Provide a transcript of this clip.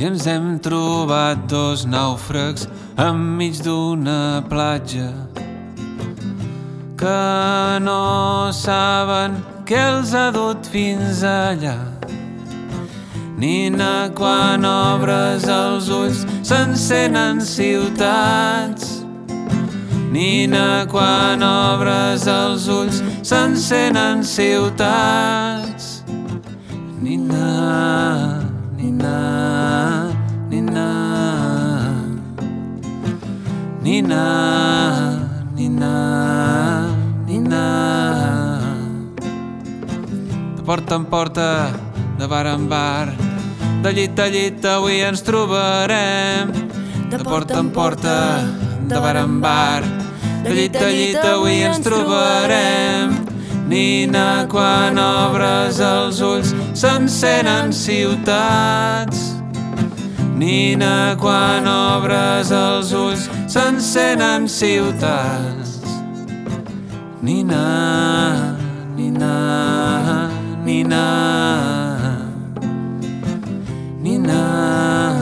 i ens hem trobat dos nàufrags enmig d'una platja que no saben què els ha dut fins allà. Nina, quan obres els ulls s'encenen ciutats. Nina, quan obres els ulls s'encenen ciutats. Nina, Nina, Nina, Nina, Nina, Nina. De porta en porta, de bar en bar, de llit a llit avui ens trobarem. De porta en porta, de bar en bar, de llit a llit avui ens trobarem. Nina, quan obres els ulls s'encenen ciutats. Nina, quan obres els ulls s'encenen ciutats. Nina, Nina, Nina, Nina.